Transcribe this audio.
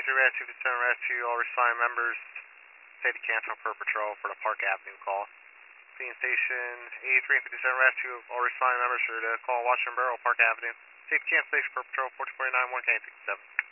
Rat 257 Rat 2, all responding members, say to cancel per patrol for the Park Avenue call. Being Station 83 and 57 Rat 2, all responding members are to call Washington Borough, Park Avenue. Safety cancellation per patrol 4491 K67.